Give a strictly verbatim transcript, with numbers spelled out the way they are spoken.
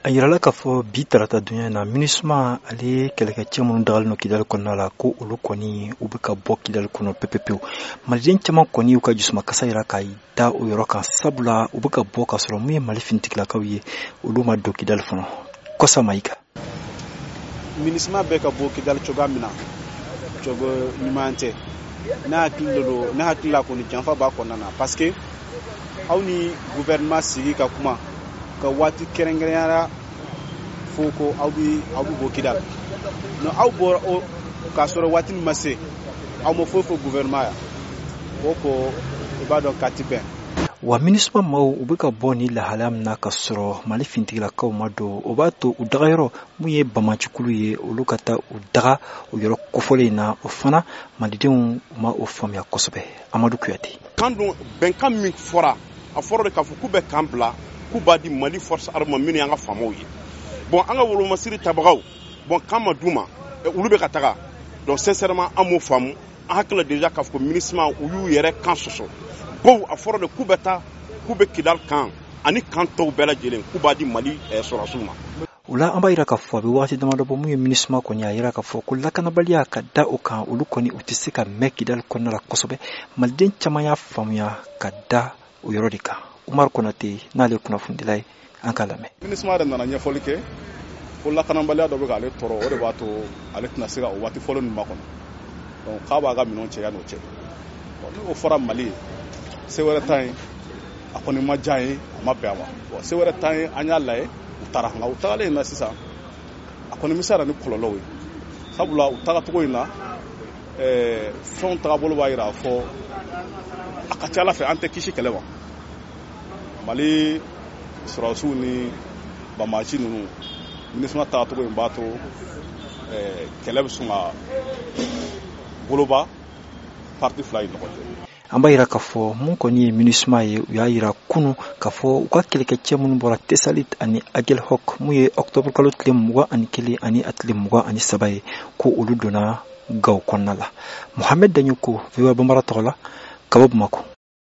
ayirala ka fɔ bi tarata dunya na MINUSMA ale kɛlɛkɛcɛ minnu dagalen no Kidali kɔnɔna la ko olu kɔni u bɛ ka bɔ Kidali kɔnɔ pepepewu. Maliden caman kɔni y'u ka jisuma kasa yira ka da o yɔrɔ kan, sabula u bɛ ka bɔ ka sɔrɔ mun ye Mali finitigilakaw ye olu ma don Kidali fɔlɔ. Kosa Mayiga. MINUSMA bɛ ka bɔ Kidali cogoya min na cogo ɲuman tɛ. Ne hakili do ne hakili la kɔni janfa b'a kɔnɔna na parce que aw ni gouvernement sigi ka kuma ka waati kɛrɛnkɛrɛnyara fo ko aw bi aw bi bɔ Kidali. No aw bɔra o ka sɔrɔ waati min ma se aw ma foyi fɔ gouvernement ya o ko i b'a dɔn kati bɛn. Wa MINUSMA maaw u bɛ ka bɔ ni lahalaya min na ka sɔrɔ Mali finitigilakaw ma don, o b'a to u dagayɔrɔ mun ye Bamacikulu ye olu ka taa u daga o yɔrɔ kofɔlen in na, o fana malidenw ma o faamuya kosɛbɛ. Amadu Kuyate. Kan dun bɛnkan min fɔra a fɔra de k'a fɔ k'u bɛ kan bila k'u b'a di Mali force armée minnu y'an ka faamaw ye. Bon an ka wolomasiri tabagaw bon kan ma d'u ma olu bɛ ka taga, donc sincèrement an m'o faamu, an hakili déjà k'a fɔ ko MINUSMA u y'u yɛrɛ kan sɔsɔ. Bon a fɔra de k'u bɛ taa k'u bɛ Kidali kan ani kan tɔw bɛɛ lajɛlen k'u b'a di Mali sɔrɔsiw ma. O la an b'a yira k'a fɔ a bɛ waati damadɔ bɔ mun ye MINUSMA kɔni a yira k'a fɔ ko lakanabaliya ka da o kan olu kɔni u tɛ se ka mɛn Kidali kɔnɔna la kosɛbɛ. Maliden caman y'a faamuya ka da o yɔrɔ de kan. Umar Konate n'ale kunnafonidila ye, an k'a lamɛn. MINUSMA yɛrɛ nana ɲɛfɔli kɛ ko lakanabaliya dɔ bɛ k'ale tɔrɔ, o de b'a to ale tɛna se ka o waati fɔlɔ ninnu makɔnɔ, donc k'a b'a ka minɛnw cɛ yan'o cɛ. N'o fɔra Mali ye se wɛrɛ t'an ye, a kɔni ma diya ye, a ma bɛn a ma. Bon se wɛrɛ t'an ye, an y'a lajɛ u taara, nka u tagalen na sisan a kɔni bɛ se ka na ni kɔlɔlɔw ye, sabula u tagacogo in na ɛɛ fɛnw tagabolo b'a yira fɔ a ka ca Ala fɛ an tɛ kisi kɛlɛ ma. Mali sɔrɔsiw ni Bamaci ninnu MINUSMA tagacogo in b'a to ɛɛ kɛlɛ bɛ sɔn ka boloba parti fila in ɲɔgɔn cɛ. An b'a yira k'a fɔ mun kɔni ye MINUSMA ye u y'a yira kunu k'a fɔ u ka kɛlɛkɛcɛ minnu bɔra Tesalit ani Aguelhok mun ye octobre kalo tile mugan ani kelen ani a tile mugan ani saba ye ko olu donna Gawo kɔnɔna la. Mohamed Danyoko, V O A Bambara tɔgɔ la, ka bɔ Bamako.